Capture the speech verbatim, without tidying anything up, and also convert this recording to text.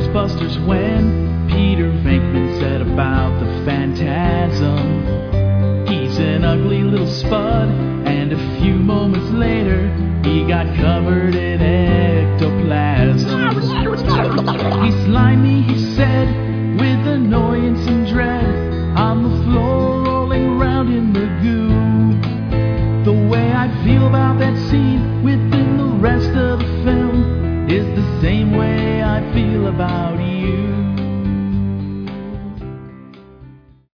Ghostbusters when Peter Venkman said about the Phantasm. He's an ugly little spud, and a few moments later, he got covered in ectoplasm. He's slimy, he said, with annoyance and dread, on the floor rolling around in the goo. The way I feel about that scene within the rest of the film is the same way I feel about you.